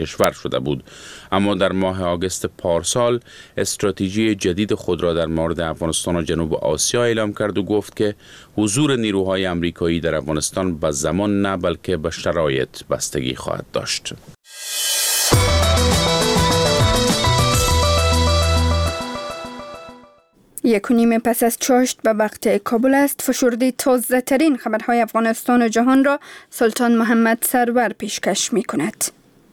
کشور شده بود. اما در ماه آگوست پارسال استراتژی جدید خود را در مورد افغانستان و جنوب آسیا اعلام کرد و گفت که حضور نیروهای آمریکایی در افغانستان به زمان نه بلکه به شرایط بستگی خواهد داشت. 1:30 پس از چاشت به وقت کابل است. فشرده تازه ترین خبرهای افغانستان و جهان را سلطان محمد سرور پیشکش می کند.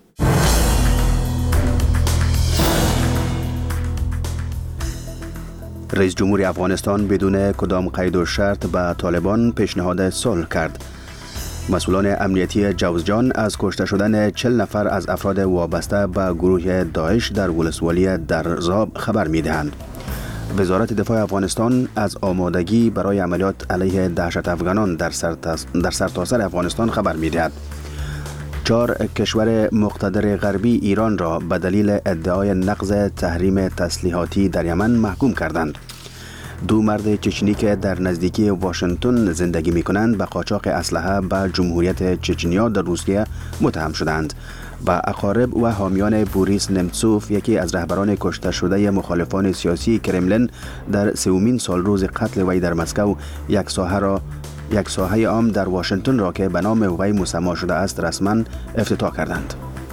رئیس جمهور افغانستان بدون کدام قید و شرط به طالبان پیشنهاد صلح کرد. مسئولان امنیتی جوزجان از کشته شدن 40 نفر از افراد وابسته به گروه داعش در ولسوالی درزاب خبر می دهند. وزارت دفاع افغانستان از آمادگی برای عملیات علیه دهشت افغانان در سرتاسر افغانستان خبر می دهد. 4 کشور مقتدر غربی ایران را به دلیل ادعای نقض تحریم تسلیحاتی در یمن محکوم کردند. 2 مرد چچنی که در نزدیکی واشنگتن زندگی می کنند به قاچاق اسلحه به جمهوریت چچنیا در روسیه متهم شدند. و اقارب و حامیان بوریس نمتسوف، یکی از رهبران کشته شده مخالفان سیاسی کرملین در 3مین سالروز قتل وی در مسکو، یک ساحه عام در واشنگتن را که به نام وی مسمی شده است رسما افتتاح کردند.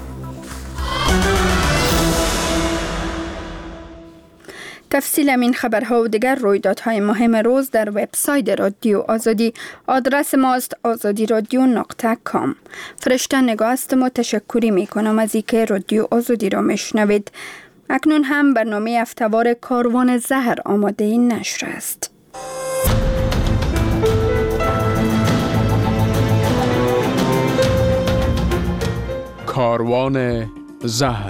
تفصیل این خبرها و دیگر رویدادهای مهم روز در وبسایت رادیو آزادی. آدرس ماست azadiradyo.com. فرشته نگاه هستم و تشکری می کنم از اینکه رادیو آزادی را میشنوید. اکنون هم برنامه هفته‌وار کاروان زهر آماده این نشر است. کاروان زهر.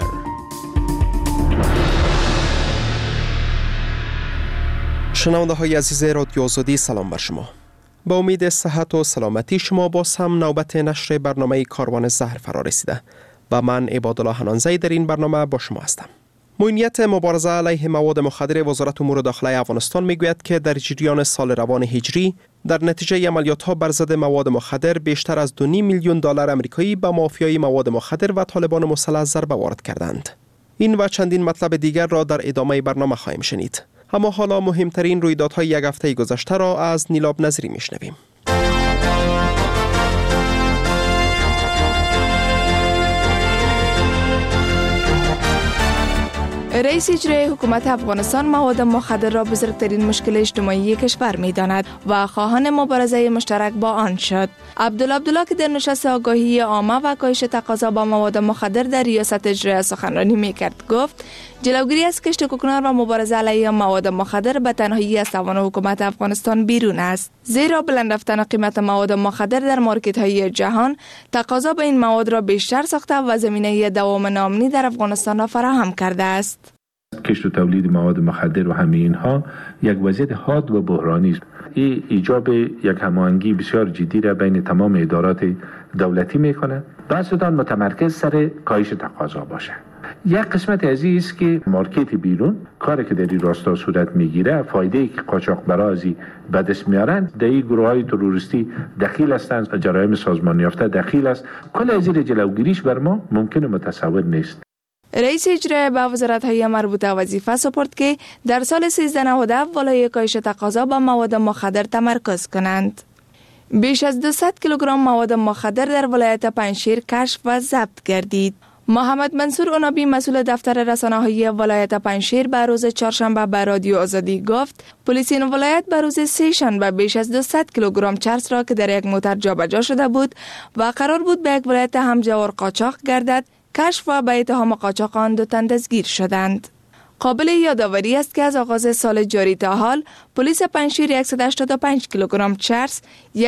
شنونده های عزیز رادیو آزادی، سلام بر شما. با امید صحت و سلامتی شما باز هم نوبت نشر برنامه کاروان زهر فرا رسیده و من عبادالله حنانزی در این برنامه با شما هستم. معینیت مبارزه علیه مواد مخدر وزارت امور داخله افغانستان میگوید که در جریان سال روان هجری در نتیجه عملیات‌ها بر ضد مواد مخدر بیشتر از $2.5 میلیون آمریکایی به مافیای مواد مخدر و طالبان مسلح ضربه وارد کردند. این و چندین مطلب دیگر را در ادامه برنامه خواهیم شنید. اما حالا مهمترین رویدادهای یک هفته گذشته را از نیلاب نظری میشنویم. رئیس اجرایی حکومت افغانستان مواد مخدر را بزرگترین مشکل اجتماعی کشور می‌داند و خواهان مبارزه مشترک با آن شد. عبدالله که در نشست آگاهی عامه و کاهش تقاضا با مواد مخدر در ریاست اجرایی سخنرانی می‌کرد گفت جلوگیری از کشت کوکنار و مبارزه علیه مواد مخدر به تنهایی از توان حکومت افغانستان بیرون است، زیرا بلند رفتن قیمت مواد مخدر در مارکت‌های جهان تقاضا به این مواد را بیشتر ساخته و زمینه دوام ناامنی در افغانستان را فراهم کرده است. کشت و تولید مواد مخدر و همه اینها یک وضعیت حاد و بحرانی است. این ایجاب یک هماهنگی بسیار جدی را بین تمام ادارات دولتی میکنه. بحثتان متمرکز سر کاهش تقاضا باشه. یک قسمت عزیز که مارکت بیرون کاری که در این راستا صورت میگیره، فایده‌ای که قاچاقبرازی به دست میارن، در این گروه‌های تروریستی دخیل هستند و جرایم سازمان یافته دخیل است. کل از این جلوگیریش بر ما ممکن و متصور نیست. رئیس اجرایی به وزارت‌های مربوطه وظیفه سپرد که در سال 1397 والای کاهش تقاضا به مواد مخدر تمرکز کنند. بیش از 200 کیلوگرم مواد مخدر در ولایت پنجشیر کشف و ضبط گردید. محمد منصور اونابی مسئول دفتر رسانه‌های ولایت پنجشیر به روز چهارشنبه به رادیو آزادی گفت پلیس این ولایت به روز سه‌شنبه بیش از 200 کیلوگرم چرس را که در یک موتر جابجا شده بود و قرار بود به یک ولایت همجوار قاچاق گردد کشف و به اتهام قاچاق آن 2 تن دستگیر شدند. قابل یادآوری است که از آغاز سال جاری تا حال پلیس پنجشیر 185 کیلوگرم چرس،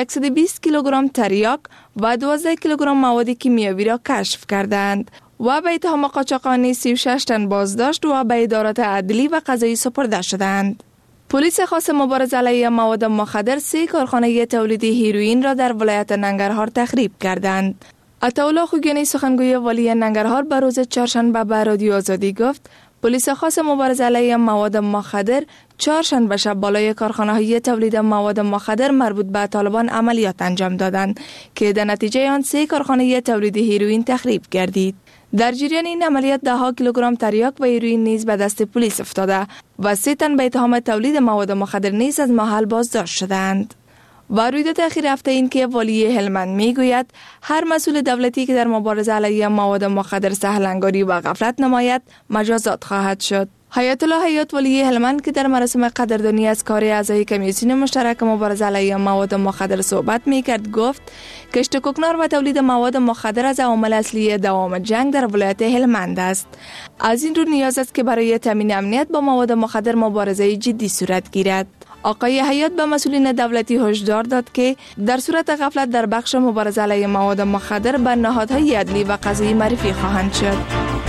120 کیلوگرم تریاک و 12 کیلوگرم مواد کیمیاوی را کشف کردند و به اتهام قاچاقانی 36 تن بازداشت و به ادارات عدلی و قضایی سپرده شدند. پلیس خاص مبارزه علیه مواد مخدر 3 کارخانه تولید هیروئین را در ولایت ننگرهار تخریب کردند. عطاالله خوگیانی سخنگوی والی ننگرهار به روز چهارشنبه به رادیو آزادی گفت پلیس خاص مبارزه علیه مواد مخدر چهارشنبه شب بالای کارخانه‌های تولید مواد مخدر مربوط به طالبان عملیات انجام دادند که در نتیجه آن 3 کارخانه تولید هیروئین تخریب گردید. در جریان این عملیات 10 کیلوگرم تریاک و هیروئین نیز به دست پلیس افتاده و 3 تن به اتهام تولید مواد مخدر نیز از محل بازداشت شدند. و رویداد اخیر هفته این که والی هلمند میگوید هر مسئول دولتی که در مبارزه علیه مواد مخدر سهلنگاری و غفلت نماید مجازات خواهد شد. حیات الله حیات والی هلمند که در مراسم قدردانی از کار اعضای کمیسیون مشترک مبارزه علیه مواد مخدر صحبت میکرد، گفت کشت کوکنار و تولید مواد مخدر از عوامل اصلی دوام جنگ در ولایت هلمند است. از این رو نیاز است که برای تامین امنیت با مواد مخدر مبارزه جدی صورت گیرد. آقای حیات به مسئولین دولتی هشدار داد که در صورت غفلت در بخش مبارزه علیه مواد مخدر به نهادهای عدلی و قضایی معرفی خواهند شد.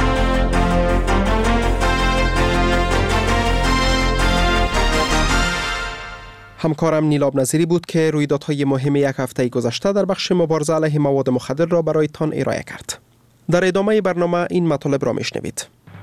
همکارم نیلاب نظیری بود که رویدادهای مهم یک هفته گذشته در بخش مبارزه علیه مواد مخدر را برایتان ارائه کرد. در ادامه برنامه این مطالب را میشنوید.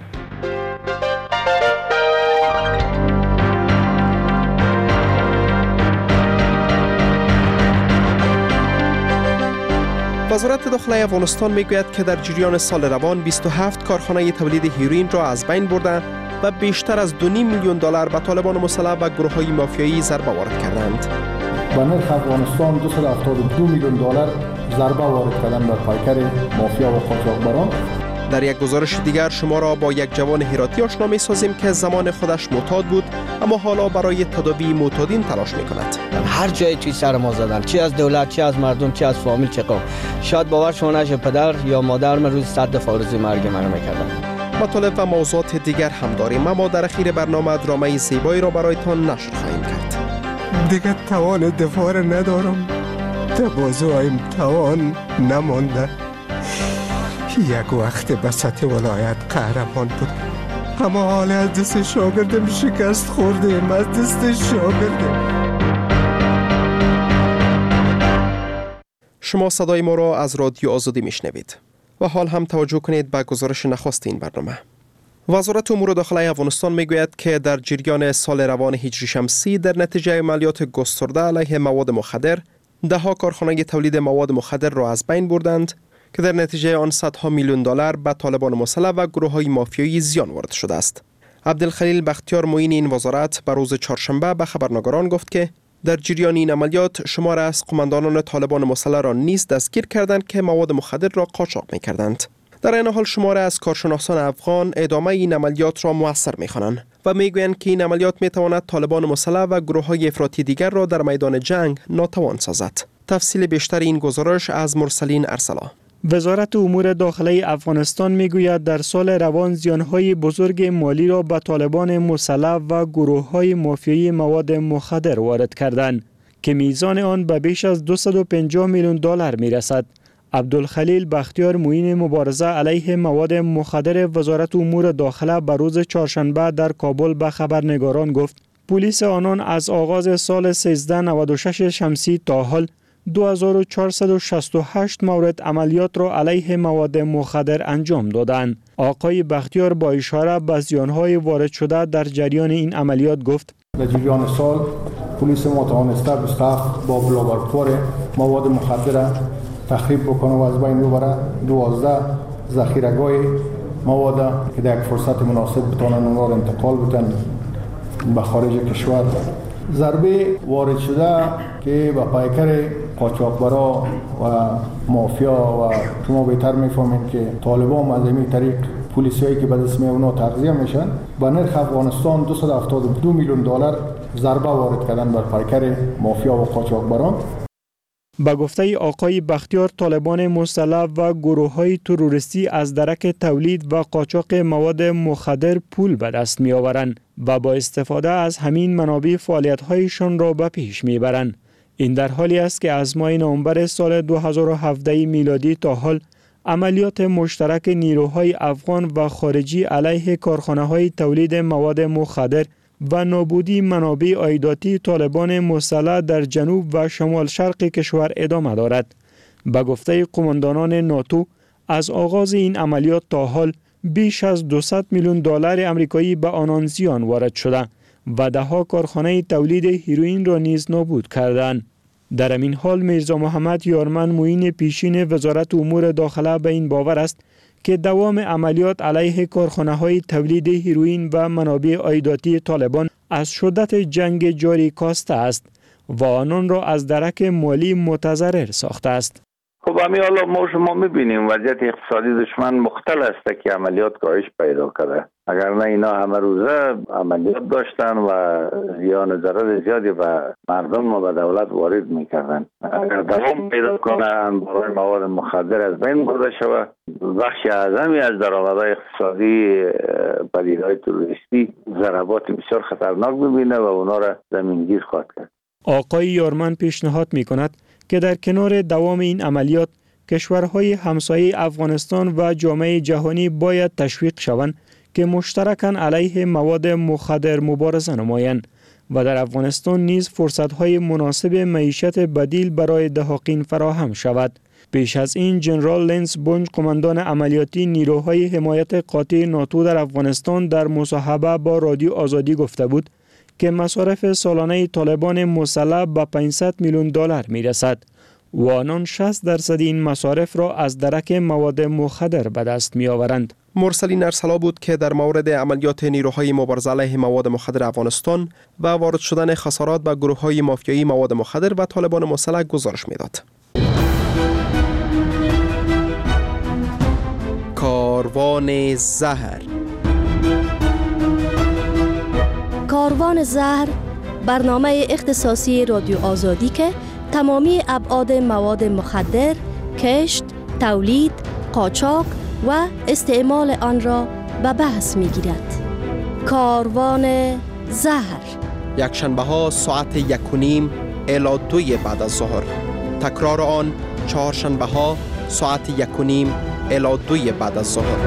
وزارت داخلی افغانستان میگوید که در جریان سال روان 27 کارخانه تولید هیروئین را از بین برده و بیشتر از $2.5 میلیون به طالبان مسلح و گروه‌های مافیایی ضربه وارد کردند. به نرخ افغانستان $272 میلیون ضربه وارد کردن بر پیکر مافیا و قاچاقبران. در یک گزارش دیگر شما را با یک جوان هراتی آشنا می‌سازیم که زمان خودش معتاد بود اما حالا برای تداوی معتادین تلاش می‌کند. هر جای توی سر ما زدن، چی از دولت، چی از مردم، چی از فامیل، چه قوم. شاید باور شما نشه پدر یا مادر من روز 100 دفعه آرزوی مرگ منو می‌کردن. مطالب و موضوعات دیگر هم داریم اما در اخیر برنامه درامه زیبایی را برایتان نشر خواهیم کرد. دیگه توان دفاع ندارم، تبازویم توان نمانده. یک وقت به سطح ولایت قهرمان بود اما حال از دست شاگردم شکست خوردیم، از دست شاگردم. شما صدای ما را از رادیو آزادی میشنوید و حال هم توجه کنید به گزارش نخست این برنامه. وزارت امور داخلی افغانستان میگوید که در جریان سال روان هجری شمسی در نتیجه عملیات گسترده علیه مواد مخدر 10 کارخانه تولید مواد مخدر را از بین بردند که در نتیجه آن $100 میلیون به طالبان مسلح و گروه‌های مافیایی زیان وارد شده است. عبدالخلیل بختیار معین این وزارت بر روز چهارشنبه به خبرنگاران گفت که در جریان این عملیات شمار از قماندانان طالبان مسلح را نیز دستگیر کردند که مواد مخدر را قاچاق می‌کردند. در این حال شمار از کارشناسان افغان ادامه این عملیات را مؤثر می‌خوانند و میگویند که این عملیات می‌تواند طالبان مسلح و گروه‌های افراطی دیگر را در میدان جنگ ناتوان سازد. تفصیل بیشتر این گزارش از مرسلین ارسلا. وزارت امور داخلی افغانستان میگوید در سال روان زیانهای بزرگ مالی را به طالبان مسلح و گروه‌های مافیایی مواد مخدر وارد کردند که میزان آن به بیش از $250 میلیون میرسد. عبدالخلیل بختیار معین مبارزه علیه مواد مخدر وزارت امور داخله به روز چهارشنبه در کابل به خبرنگاران گفت پلیس آنان از آغاز سال 1396 شمسی تا حال 2468 مورد عملیات را علیه مواد مخدر انجام دادند. آقای بختیار با اشاره به زیانهای وارد شده در جریان این عملیات گفت در جریان سال پلیس ما توانسته 27 با لابراتوار مواد مخدر تخریب بکنه و از بین ببره. 12 ذخیره‌گاه مواد که در یک فرصت مناسب بتونن اونها را انتقال بدن به خارج کشور. ضربه وارد شده که به پیکر قاچاقبرا و مافیا و شما بهتر میفهمید که طالبان از این طریق پلیسایی که به دست اونا تغذیه میشن به نرخ افغانستان $272 میلیون ضربه وارد کردن بر پیکر مافیا و قاچاقبران. با گفته آقای بختیار طالبان مسلح و گروه‌های تروریستی از درک تولید و قاچاق مواد مخدر پول به دست می‌آورند و با استفاده از همین منابع فعالیت‌هایشان را به پیش می‌برند. این در حالی است که از ماه نوامبر سال 2017 میلادی تا حال عملیات مشترک نیروهای افغان و خارجی علیه کارخانه‌های تولید مواد مخدر و نابودی منابع عایداتی طالبان مسلح در جنوب و شمال شرق کشور ادامه دارد. به گفته قماندانان ناتو از آغاز این عملیات تا حال بیش از $200 میلیون آمریکایی به آنان زیان وارد شده و 10 کارخانه تولید هیروئین را نیز نابود کردند. در همین حال میرزا محمد یارمن معین پیشین وزارت امور داخله به این باور است که دوام عملیات علیه کارخانه‌های تولید هیروئین و منابع عایداتی طالبان از شدت جنگ جاری کاسته است و آنان را از درک مالی متضرر ساخته است. خب همین حالا ما شما میبینیم وضعیت اقتصادی دشمن مختل است که عملیات کاهش پیدا کرده. اگر نه اینا همه روزه عملیات داشتن و زیان ضرر زیادی به مردم و به دولت وارد میکردن. اگر دوام پیدا کنن برای مواد مخدر از بین برده شود، بخش اعظمی از درآمدهای اقتصادی پدیده‌های تروریستی ضربات بسیار خطرناک ببینه و اونا را زمینگیر خواهد کرد. آقای یارمن پیشنهاد میکند که در کنار دوام این عملیات کشورهای همسایه افغانستان و جامعه جهانی باید تشویق شوند که مشترکاً علیه مواد مخدر مبارزه نمایند و در افغانستان نیز فرصت‌های مناسب معیشت بدیل برای دهاقین فراهم شود. پیش از این جنرال لنس بونج قماندان عملیاتی نیروهای حمایت قاطع ناتو در افغانستان در مصاحبه با رادیو آزادی گفته بود که مصارف سالانه طالبان مسلح به 500 میلیون دلار میرسد و آنان 60% این مصارف را از درک مواد مخدر به دست می آورند. مرسلین ارسلا بود که در مورد عملیات نیروهای مبارزه علیه مواد مخدر افغانستان و وارد شدن خسارات به گروه‌های مافیایی مواد مخدر و طالبان مسلح گزارش میداد. کاروان زهر. کاروان زهر برنامه اختصاصی رادیو آزادی که تمامی ابعاد مواد مخدر، کشت، تولید، قاچاق و استعمال آن را به بحث می‌گیرد. کاروان زهر یکشنبه ها ساعت 1:30 الی 2 بعد از ظهر. تکرار آن چهارشنبه ها ساعت 1:30 الی 2 بعد از ظهر.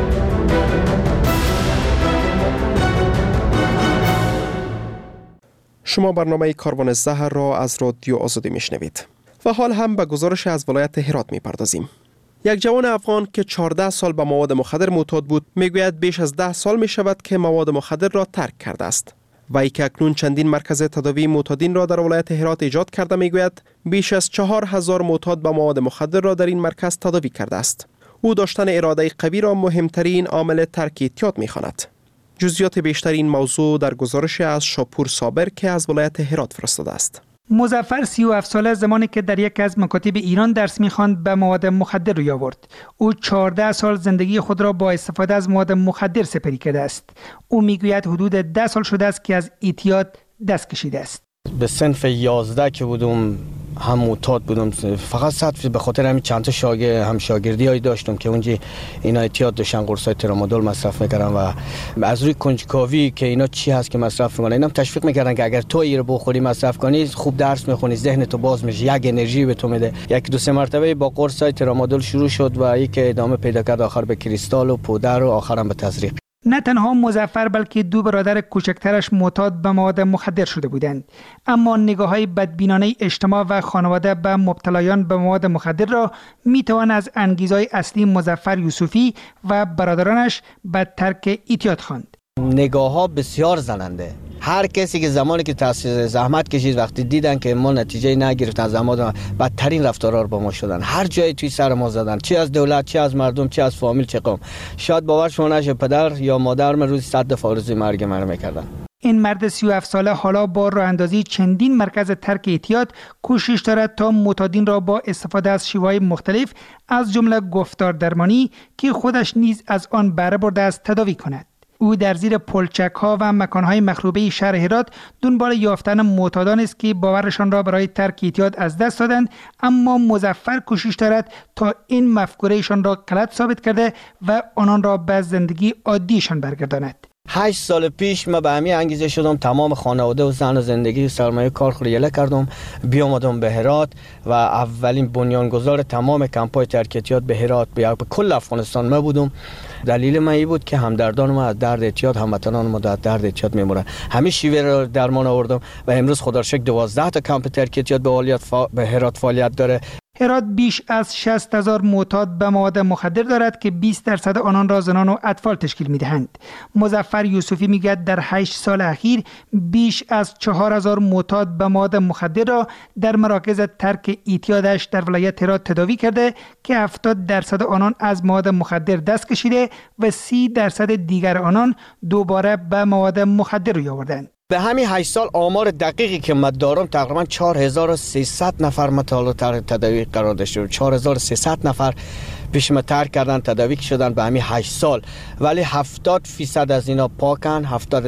شما برنامه کاروان زهر را از رادیو آزادی میشنوید و حال هم به گزارش از ولایت هرات میپردازیم. یک جوان افغان که 14 سال به مواد مخدر معتاد بود میگوید بیش از 10 سال می شود که مواد مخدر را ترک کرده است. وی که اکنون چندین مرکز تداوی معتادین را در ولایت هرات ایجاد کرده میگوید بیش از 4000 معتاد به مواد مخدر را در این مرکز تداوی کرده است. او داشتن اراده قوی را مهمترین عامل ترک اعتیاد میخواند. جزئیات بیشتر این موضوع در گزارش از شاپور صابر که از ولایت هرات فرستاده است. مظفر 37 ساله زمانی که در یک از مکاتب ایران درس می‌خواند به مواد مخدر روی آورد. او 14 سال زندگی خود را با استفاده از مواد مخدر سپری کرده است. او میگوید حدود 10 سال شده است که از اعتیاد دست کشیده است. به صنف 11 که بودم هم معتاد بودم، فقط صرف به خاطر همین چند تا هم شاگردیایی داشتم که اونجا اینا اعتیاد داشتن، قرصای ترامادول مصرف میکردن و از روی کنجکاوی که اینا چی هست که مصرف میکنن اینم تشویق میکردن که اگر تو رو بخوری مصرف کنی خوب درس میخونی، ذهن تو باز میشه، یک انرژی به تو میده. یک دو سه مرتبه با قرصای ترامادول شروع شد و یک ادامه پیدا کرد، آخر به کریستال و پودر و آخرام به تزریق. نه تنها مظفر بلکه دو برادر کوچکترش معتاد به مواد مخدر شده بودند، اما نگاه‌های بدبینانه اجتماع و خانواده به مبتلایان به مواد مخدر را میتوان از انگیزهای اصلی مظفر یوسفی و برادرانش به ترک اعتیاد خواند. نگاه‌ها بسیار زننده. هر کسی که زمانی که زحمت کشید وقتی دیدن که ما نتیجه نگرفتن از زحمات، بدترین رفتارا رو با ما شدن، هر جایی توی سر ما زدن، چه از دولت، چه از مردم، چه از فامیل، چه قوم. شاید باور شما نشه پدر یا مادر من روزی 100 دفعه آرزوی مرگ من میکردن. این مرد 37 ساله حالا با راه اندازی چندین مرکز ترک اعتیاد کوشش دارد تا معتادین را با استفاده از شیوه‌های مختلف از جمله گفتار درمانی که خودش نیز از آن بهره برده است تداوی کند. او در زیر پلچک‌ها و مکان‌های مخروبه شهر هرات دنبال یافتن معتادان است که باورشان را برای ترک اعتیاد از دست دادند، اما مظفر کوشش دارد تا این مفکورهشان را غلط ثابت کرده و آنان را به زندگی عادیشان برگرداند. 8 سال پیش من به همین انگیزه شدم، تمام خانواده و زن و زندگی و سرمایه کار خود یله کردم، بیامدم به هرات و اولین بنیانگذار تمام کمپای ترک اعتیاد به هرات به کل افغانستان من بودم. دلیل من این بود که همدردان ما از درد اعتیاد، هموطنان ما از درد اعتیاد میمونن. همین شیوه را درمان آوردم و امروز خدا را شکر 12 تا کمپ ترک اعتیاد به هرات فعالیت داره. هرات بیش از 60,000 معتاد به مواد مخدر دارد که 20% آنان را زنان و اطفال تشکیل می‌دهند. مظفر یوسفی میگوید در 8 سال اخیر بیش از 4,000 معتاد به مواد مخدر را در مراکز ترک اعتیادش در ولایت هرات تداوی کرده که 70% آنان از مواد مخدر دست کشیده و 30% دیگر آنان دوباره به مواد مخدر روی آوردند. به همین 8 سال آمار دقیقی که من دارم تقریبا 4300 نفر مطالعه تداوی قرار داشته. 4300 نفر پیش ما ترک کردن، تداوی شدن به همین 8 سال، ولی 70% از اینا پاکن.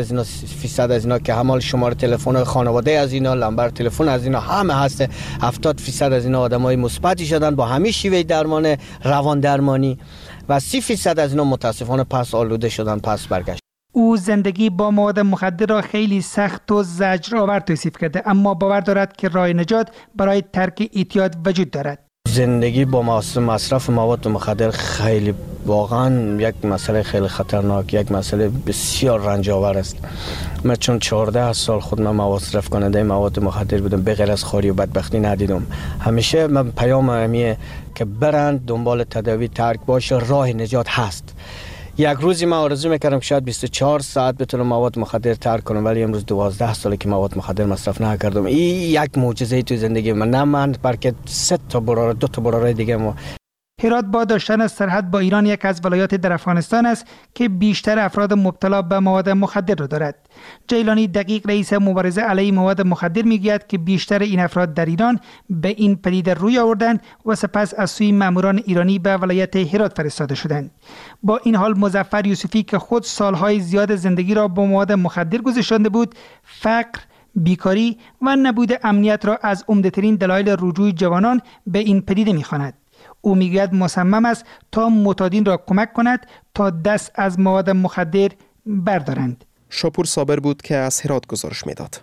70% از اینا که همال شماره تلفن خانواده از اینا، نمبر تلفن از اینا همه هست. 70% از اینا آدمای مثبتی شدن با همین شیوه درمان روان درمانی و 30% از اینا متاسفانه پس آلوده شدن، پس برگشت. او زندگی با مواد مخدر را خیلی سخت و زجرآور توصیف کرده، اما باور دارد که راه نجات برای ترک اعتیاد وجود دارد. زندگی با مصرف مواد مخدر خیلی واقعا یک مسئله خیلی خطرناک، یک مسئله بسیار رنج آور است. من چون 14 سال خود من مصرف کننده مواد مخدر بودم، به غیر از خواری و بدبختی ندیدم. همیشه من پیام همیه که برند دنبال تداوی، ترک باشه، راه نجات هست. یک روزی من آرزو میکردم که شاید 24 ساعت بتونم مواد مخدر ترک کنم، ولی امروز 12 ساله که مواد مخدر مصرف نکردم. این یک معجزه تو زندگی من، نه من بلکه 2 تا براره دیگه. هرات با داشتن سرحد با ایران یک از ولایات در افغانستان است که بیشتر افراد مبتلا به مواد مخدر را دارد. جیلانی دقیق رئیس مبارزه علیه مواد مخدر میگوید که بیشتر این افراد در ایران به این پدیده روی آوردند و سپس از سوی ماموران ایرانی به ولایت هرات فرستاده شدند. با این حال مظفر یوسفی که خود سالهای زیاد زندگی را با مواد مخدر گذرانده بود، فقر، بیکاری و نبود امنیت را از عمده‌ترین دلایل رجوع جوانان به این پدیده می‌خواند. او میگوید مصمم است تا معتادین را کمک کند تا دست از مواد مخدر بردارند. شاپور صابر بود که از هرات گزارش میداد.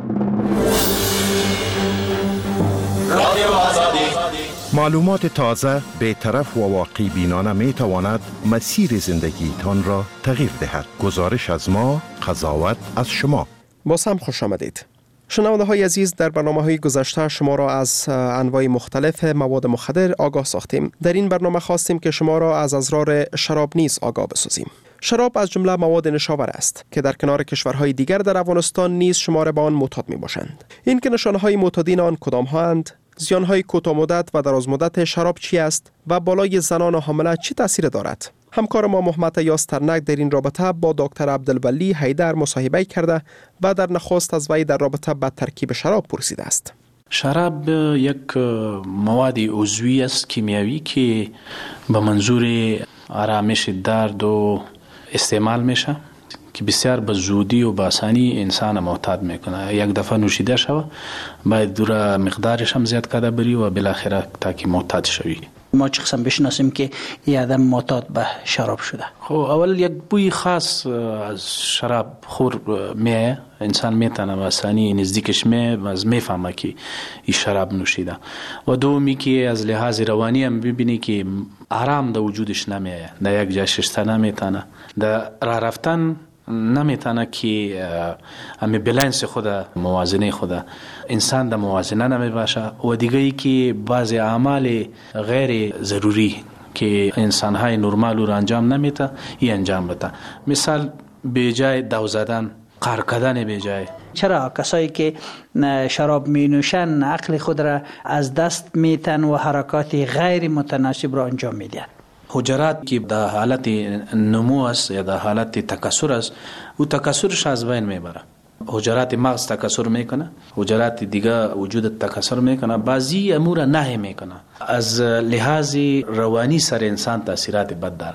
معلومات تازه، بی‌طرف و واقعی بینانه می تواند مسیر زندگیتان را تغییر دهد. گزارش از ما، قضاوت از شما. باز هم خوش آمدید. شنونده های عزیز، در برنامه های گذشته شما را از انواع مختلف مواد مخدر آگاه ساختیم. در این برنامه خواستیم که شما را از اضرار شراب نیز آگاه بسازیم. شراب از جمله مواد نشاور است که در کنار کشورهای دیگر در افغانستان نیز شمار به آن معتاد می باشند. این که نشانه‌های معتادین آن کدام هاند، زیانهای کوتاه مدت و دراز مدت شراب چی است و بالای زنان و حامله چه تاثیر دارد؟ همکار ما محمد یاسترنک در این رابطه با دکتر عبدالولی حیدر مصاحبه کرده و در نخست از وی در رابطه با ترکیب شراب پرسیده است. شراب یک مواد عضوی است کیمیایی که به منظور آرامش درد و استعمال میشه که بسیار به زودی و به آسانی انسان معتاد میکنه. یک دفعه نوشیده شوه باید دور مقدارش هم زیاد کرده بری و بالاخره تا که معتاد شوی. ما چه قسم بشناسیم که یه آدم معتاد به شراب شده؟ خب اول یک بوی خاص از شراب خور میه، انسان میتونه به آسانی نزدیکش میفهمه که این شراب نوشیده. و دومی که از لحاظ روانی هم ببینی که آرام در وجودش نمیه، در یک جای شسته نمیتونه، در راه رفتن نمیتونه که همه بلنس خود، موازنه خود انسان در موازنه نمیباشه. و دیگه ای که بعضی اعمال غیر ضروری که انسان های نرمال رو انجام نمیته ای انجام بده. مثال به جای دو زدن، قهر کردن به جای. چرا کسایی که شراب می نوشن عقل خود را از دست میتن و حرکات غیر متناسب را انجام میدن؟ حجرات که در حالت نمو است یا در حالت تکثر است، او تکثرش از بین میبره. حجرات مغز تکثر میکنه، حجرات دیگه وجود تکثر میکنه، بعضی امور نه میکنه. از لحاظ روانی سر انسان تاثیرات بد داره.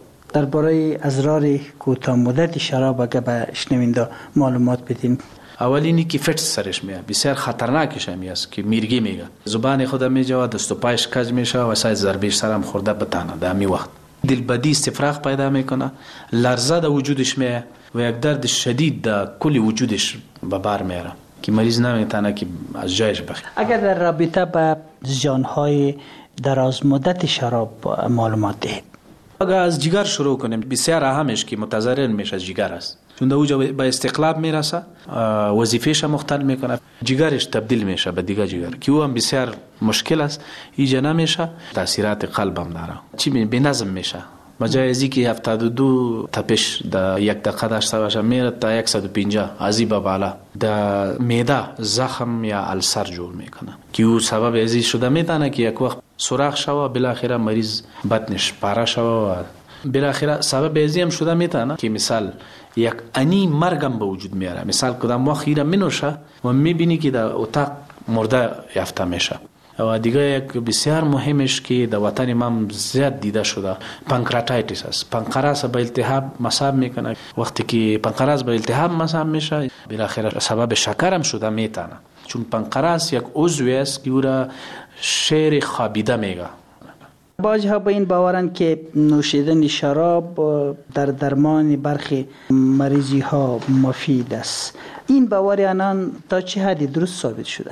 درباره اضرار کوتاه مدت شراب اگه به شنونده معلومات بدین. اولینی که فت سرش میاد، بسیار خطرناکش هم است که میرگی میگه، زبان خود میجواد، دست و پایش کج میشه و سایز ضربش سرم خورده بتانه. در می وقت دلبدی استفراغ پیدا میکنه، لرزه در وجودش میاد و یک درد شدید در کل وجودش به بار میاره که مریض نمیتونه که از جایش بخواد. اگر در رابطه با زیانهای دراز مدت شراب معلومات دهید. اگر از جگر شروع کنیم، بسیار اهمش که متضرر میشه از جگر است. چون در اوجا به استقلاب میرسه، وظیفهش مختل میکنه، جگرش تبدیل میشه به دیگه جگر که او هم بسیار مشکل است، ایجا نمیشه. تاثیرات قلب هم داره، چی به نظم میشه. بجای ازی که 72 تپش در یک دقیقه داشته باشه میره تا 150 ازی به بالا، در معده زخم یا السر جور میکنه که او سبب ازی شده میتونه که یک وقت سوراخ شوه، بالاخره مریض بطنش پاره شوه و بالاخره سبب ازی هم شده میتونه که مثال یک انی مرگم به وجود میاره. مثال کدام وقت خیره منوشه و میبینی که در اتاق مرده یافته میشه. و دیگه یک بسیار مهمش که در وطن ما زیاد دیده شده پانکراتایتیس است. پانکراس به التهاب مصاب میکنه. وقتی که پانکراس به التهاب مصاب میشه بالاخره سبب شکر هم شده میتونه، چون پانکراس یک عضوی است که او را شیر خوابیده میگه. بعضی‌ها به این باورند که نوشیدن شراب در درمان برخی مریضی ها مفید است. این باور آنان تا چه حدی درست ثابت شده؟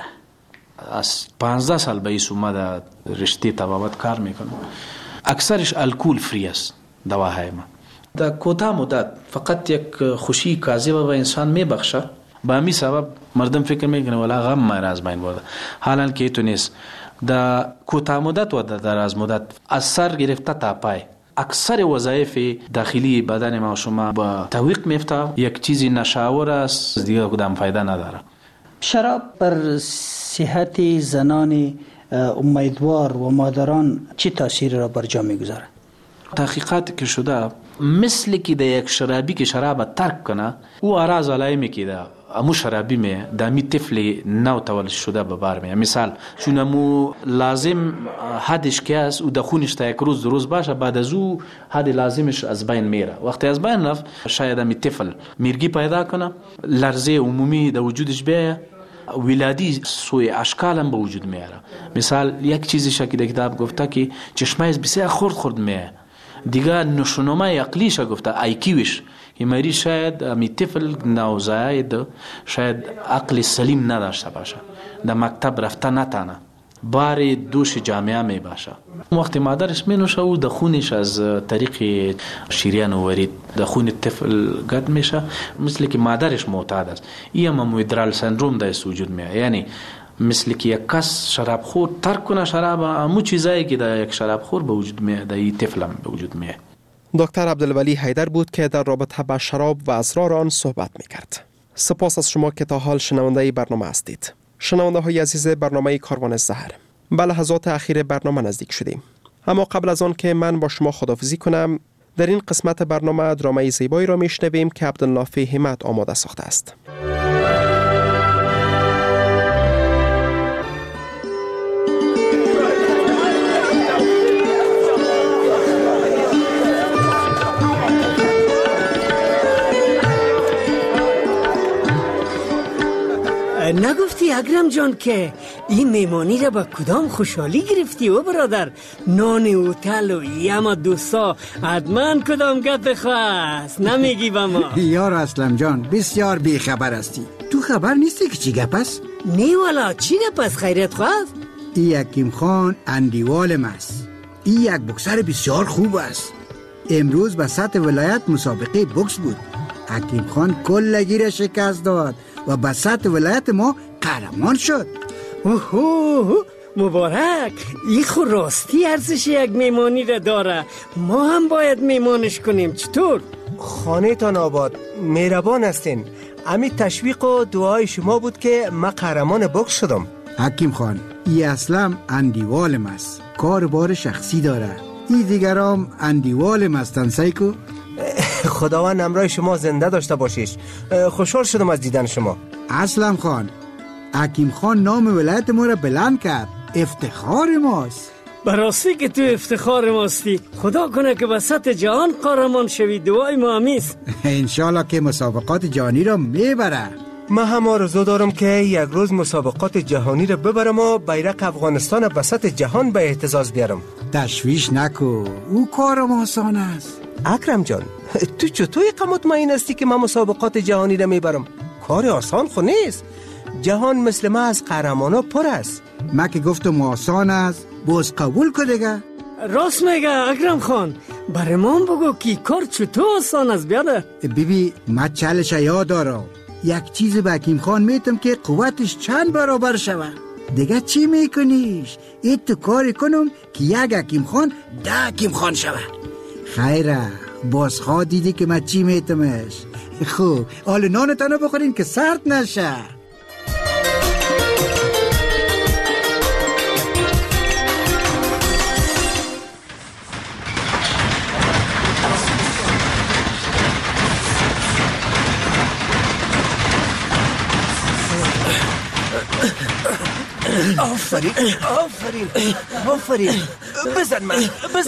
از 15 سال به ایسو ما در رشته طبابت کار میکنم. اکثرش الکل فری است دواهای ما. در کوتاه مدت فقط یک خوشی کاذبه به انسان میبخشه، به همین سبب مردم فکر میکنه ولی غم ما را از بین برده، حالا که تو نیست. در کوتاه مدت و در دراز مدت از سر گرفته تا پای اکثر وظایف داخلی بدن ما شما با تعویق میفته. یک چیزی نشاور است، دیگه کدام فایده نداره. شراب بر صحت زنان امیدوار و مادران چه تاثیر را بر جا میگذاره؟ تحقیقات که شده مثل که در یک شرابی که شراب ترک کنه او اراز علائمی که در امو شرابی می دامی طفل نو تولد شده به بار می. مثال چون امو لازم حدش که است او دخونش تا یک روز دو روز باشه، بعد از او حد لازمش از بین میره. وقتی از بین رفت شاید امی طفل میرگی پیدا کنه، لرزه عمومی در وجودش بیه، ولادی سوی اشکال هم به وجود میاره. مثال یک چیزی که در کتاب گفته که چشمایش بسیار خورد میه، دیگه نشونامه عقلیش گفته آیکیوش که مری شاید می طفل نوزاید شاید عقل سلیم نداشته باشه، در مکتب رفته نتانه، بار دوش جامعه می باشه. وقتی مادرش می نوشه او دخونش از طریق شیریان و ورید دخون طفل گد میشه، مثل که مادرش معتاد است. این هم ویدرال سندروم در وجود میاد، یعنی مثل که یک کس شراب خور ترک کنه شراب، همو چیزایی که در یک شراب خور به وجود میاد در این طفل هم به وجود میاد. دکتر عبدالولی حیدر بود که در رابطه با شراب و اسرار آن صحبت میکرد. سپاس از شما که تا حال شنونده برنامه هستید. شنونده های عزیز برنامه کاروان زهر، به لحظات اخیر برنامه نزدیک شدیم، اما قبل از آن که من با شما خداحافظی کنم، در این قسمت برنامه درامای زیبایی را میشنویم که عبدالنافع همت آماده ساخته است. نگفتی اکرم جان که این میمانی را با کدام خوشحالی گرفتی و برادر؟ نان اوتل و یما دوستا حتما کدام گپ خواست نمیگی با ما؟ یار اسلم جان بسیار بیخبر هستی. تو خبر نیستی که چی گپ است؟ نه والا چی گپ است خیرت خواست؟ ای حکیم خان اندیوالم است. ای یک بکسر بسیار خوب است. امروز به سطح ولایت مسابقه بوکس بود. حکیم خان کلگی را شکست داد و به سطح ولایت ما قهرمان شد. اوهو مبارک، این خود راستی ارزش یک میمانی را داره. ما هم باید میمانش کنیم. چطور؟ خانه تان آباد، مهربان هستین. امی تشویق و دعای شما بود که من قهرمان بوکس شدم. حکیم خان ای اصلا اندیوالم است، کار بار شخصی داره. ای دیگرام اندیوالم هستن سیکو. خداوند همراه شما زنده داشته باشیش. خوشحال شدم از دیدن شما. اسلم خان، حکیم خان نام ولایت ما را بلند کرد. افتخار ماست. براستی که تو افتخار ماستی. خدا کنه که به سطح جهان قهرمان شوی. دعای ما همیست. انشالله که مسابقات جهانی را میبره. من هم آرزو دارم که یک روز مسابقات جهانی را ببرم و بیرق افغانستان به سطح جهان به اهتزاز بیارم. تشویش نکو، او کارم آسان است. اکرم جان، تو چطور اینقدر مطمئن هستی که من مسابقات جهانی را میبرم؟ کار آسان خو نیست. جهان مثل ما از قهرمانا پر است. من که گفتم آسان است، باز قبول که دیگه. راست میگه اکرم خان. برای من بگو که کار چطور آسان است بیادر. بیبی من چالش یاد دارم. یک چیز به حکیم خان میتم که قوتش چند برابر شود. دیگه چی میکنیش؟ این تو کاری کنم که یک حکیم خان 10 حکیم خان شود. خیره باز خواه دیدی که من چی میتمش. خوب حال نانتانو بخورین که سرد نشه. آفرین آفرین آفرین. بزن من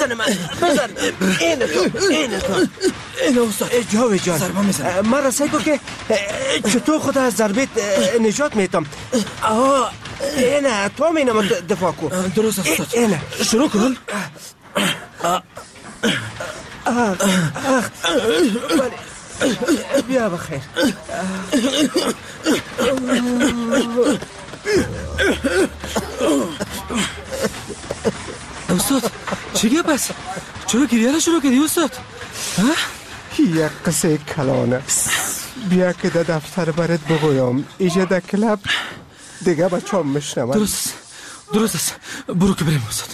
اینه تو استاد جاوید جان من رسایی کن که چطور خود از ضربت نجات میتم. اینه تو هم اینه من دفاع کن. درست استاد اینه شروع کن. بیا بخیر. استاد چیه بس؟ چرا گریه را شروع کردی استاد؟ یک قصه کلانه. بیا که در دفتر برات بگویم. ایجا در کلاب دیگه بچه هم مشنون. درست است. برو که بریم استاد.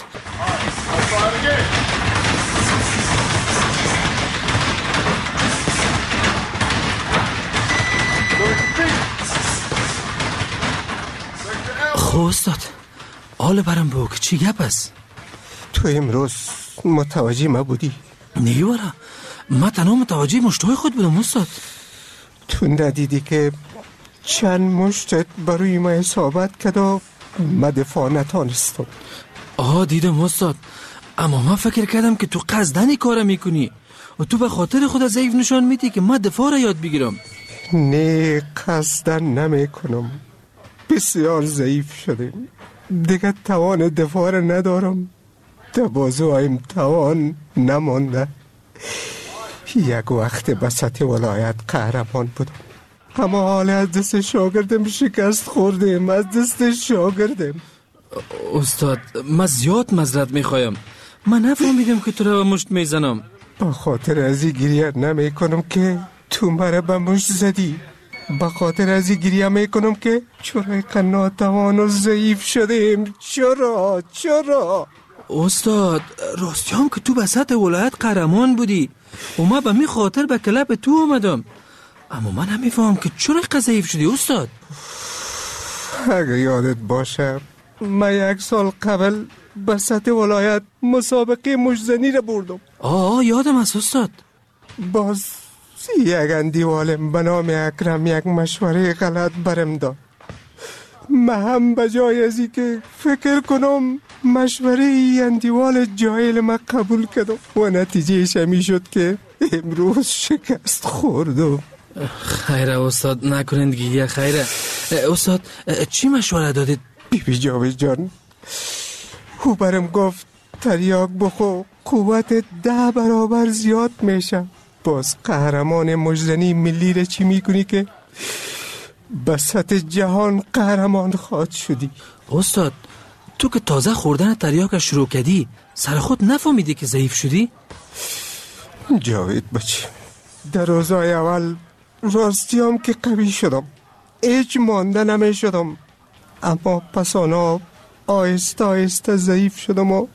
خب استاد حال برم بگو که چی گپ است؟ تو امروز متوجه ما بودی؟ نیوارا من تنها متوجه مشتهای خود بودم استاد. تو ندیدی که چند مشتت بروی ما اصابت کرد و ما دفاع نتانستم. دیدم استاد، اما من فکر کردم که تو قصدنی کار میکنی و تو به خاطر خود ضعیف نشان میدی که من دفاع را یاد بگیرم. نه قصدن نمیکنم. بسیار ضعیف شدیم دیگه توان دفاع را ندارم. در بازوهایم توان نمانده. یک وقت به سطح ولایت قهرمان بودم اما حالا از دست شاگردم شکست خوردیم. از دست شاگردم. استاد من زیاد معذرت میخوایم. من نفهمیدم که تو را به مشت میزنم. به خاطر ازی گریه نمی کنم که تو مرا به مشت زدی. به خاطر ازی گریه می کنم که چرا ناتوان و ضعیف شدیم. چرا استاد راستی هم که تو به سطح ولایت قهرمان بودی و من به می خاطر به کلب تو اومدم، اما من نمیفهم که چرا ضعیف شدی استاد. اگه یادت باشه من 1 سال قبل به سطح ولایت مسابقه مشتزنی را بردم. یادم است استاد. باز یک اندیوالم به نام اکرم یک مشوره غلط برم داد. من هم به جای ازی که فکر کنم مشوره ای اندیوال جاهل ما قبول کردم و نتیجهش همی شد که امروز شکست خوردم. خیره استاد نکنین دیگه. خیره استاد چی مشوره دادید؟ بیبی جاوید جان او برم گفت تریاک بخو قوت 10 برابر زیاد میشه. باز قهرمان مجزنی ملی را چی میکنی که به سطح جهان قهرمان خواهد شدی؟ استاد تو که تازه خوردن تریاک شروع کردی سر خود نفهمیدی که ضعیف شدی؟ جاوید بچه در روزای اول راستی هم که قوی شدم، هیچ مانده نمی شدم، اما پس آنها آهسته آهسته ضعیف شدم و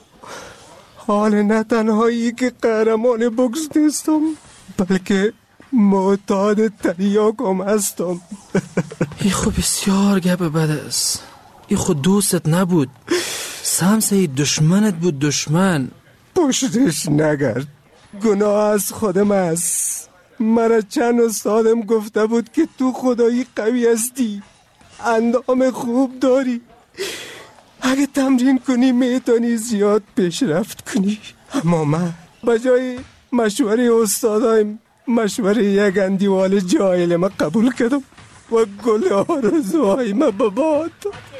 حال نه تنهایی که قهرمان بوکس نیستم بلکه معتاد تریاک هم هستم. ای خود بسیار گپ بد است. ای خود دوستت نبود، سمسه دشمنت بود. دشمن پشتش نگرد، گناه از خودم است. مرا چند استادم گفته بود که تو خدایی قوی هستی، اندام خوب داری، اگه تمرین کنی میتونی زیاد پیشرفت کنی. اما من بجای مشوره استادایم مشوره یک اندیوال جاهل ما قبول کردم و گل آرزوهای ما بباد.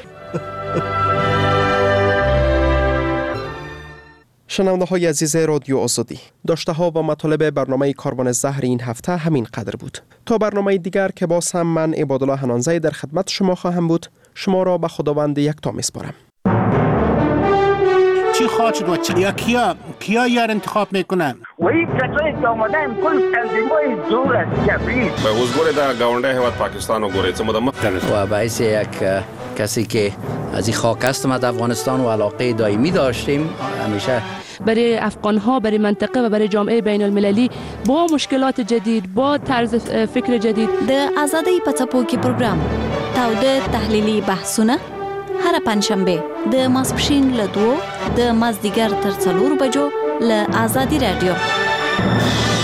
شنونده های عزیز رادیو آزادی، داشته ها و مطالب برنامه کاروان زهر این هفته همین قدر بود. تا برنامه دیگر که باز هم من عبادالله حنانزی در خدمت شما خواهم بود، شما را به خداوند یکتا میسپارم. چی انتخاب شد و یا کیا یار انتخاب میکنن و این کسایی که آمدن کل تنظیم‌های دور از کبیر به حضور در گاونده هیواد پاکستان و گوره و باعث یک کسی که از این خاک هستم از افغانستان و علاقه دائمی داشتیم همیشه برای افغان‌ها، برای منطقه و برای جامعه بین المللی با مشکلات جدید، با طرز فکر جدید. د آزادۍ په څپو کې پروګرام تاوده تحلیلي بحثونه هر پنځشنبه د ماسپښین له 2 د مازدیګر تر 4 بجو له آزادي رادیو.